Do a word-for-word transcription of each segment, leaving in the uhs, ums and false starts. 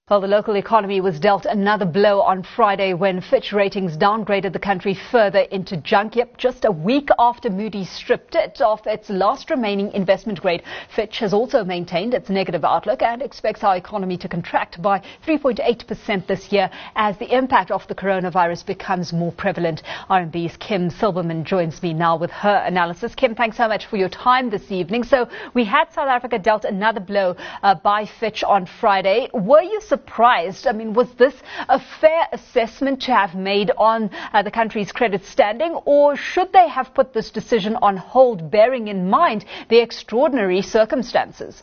Well, the local economy was dealt another blow on Friday when Fitch Ratings downgraded the country further into junk. Yep, just a week after Moody's stripped it of its last remaining investment grade. Fitch has also maintained its negative outlook and expects our economy to contract by three point eight percent this year as the impact of the coronavirus becomes more prevalent. R M B's Kim Silberman joins me now with her analysis. Kim, thanks so much for your time this evening. So we had South Africa dealt another blow uh, by Fitch on Friday. Were you surprised? I mean, was this a fair assessment to have made on uh, the country's credit standing, or should they have put this decision on hold, bearing in mind the extraordinary circumstances?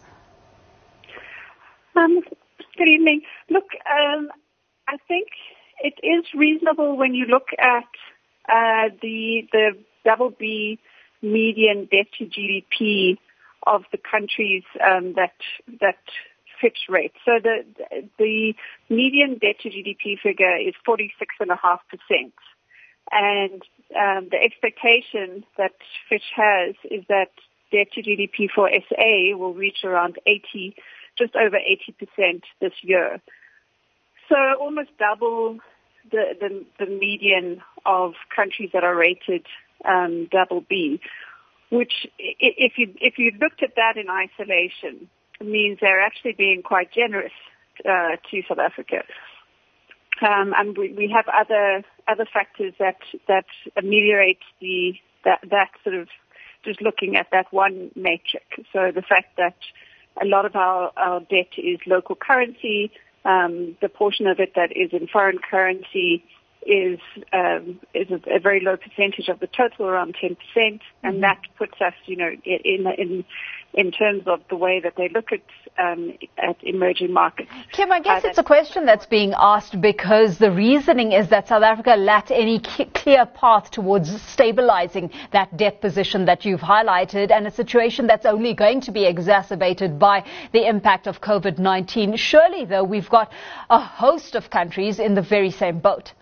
Um, good evening. Look, um, I think it is reasonable when you look at uh, the the double B median debt to G D P of the countries um, that that. Fitch rate. So the the median debt to G D P figure is forty-six point five percent. And um, the expectation that Fitch has is that debt to G D P for S A will reach around eighty, just over eighty percent this year. So almost double the, the, the median of countries that are rated um, double B, which if you, if you looked at that in isolation, means they're actually being quite generous uh, to South Africa. Um, and we, we have other other factors that that ameliorate the that, that sort of just looking at that one metric. So the fact that a lot of our, our debt is local currency, um, the portion of it that is in foreign currency is um, is a, a very low percentage of the total, around ten percent, and mm-hmm. that puts us, you know, in in in terms of the way that they look at um, at emerging markets. Kim, I guess uh, it's a question that's being asked because the reasoning is that South Africa lacked any clear path towards stabilizing that debt position that you've highlighted, and a situation that's only going to be exacerbated by the impact of COVID nineteen. Surely, though, we've got a host of countries in the very same boat.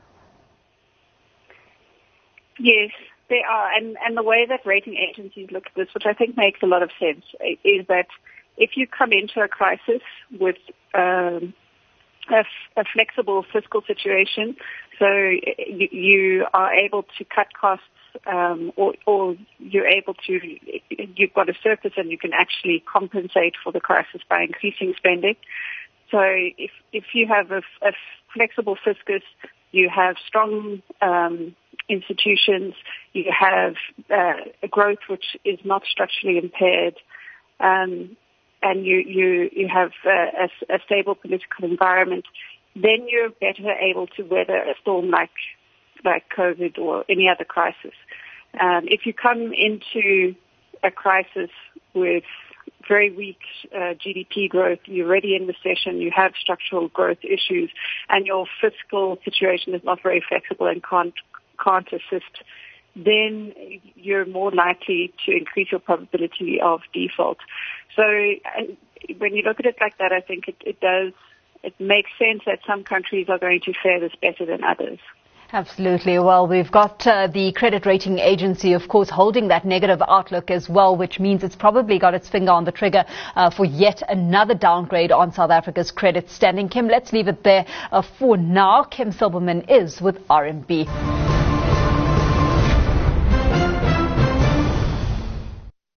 Yes, they are. And, and the way that rating agencies look at this, which I think makes a lot of sense, is that if you come into a crisis with um, a, a flexible fiscal situation, so you, you are able to cut costs um, or, or you're able to, you've got a surplus and you can actually compensate for the crisis by increasing spending. So if, if you have a, a flexible fiscus, you have strong um institutions, you have uh, a growth which is not structurally impaired, um, and you, you, you have uh, a, a stable political environment, then you're better able to weather a storm like like COVID or any other crisis. Um, if you come into a crisis with very weak uh, G D P growth, you're already in recession, you have structural growth issues, and your fiscal situation is not very flexible and can't can't assist, then you're more likely to increase your probability of default. So uh, when you look at it like that, I think it, it does, it makes sense that some countries are going to fare this better than others. Absolutely. Well, we've got uh, the credit rating agency, of course, holding that negative outlook as well, which means it's probably got its finger on the trigger uh, for yet another downgrade on South Africa's credit standing. Kim, let's leave it there uh, for now. Kim Silberman is with R M B.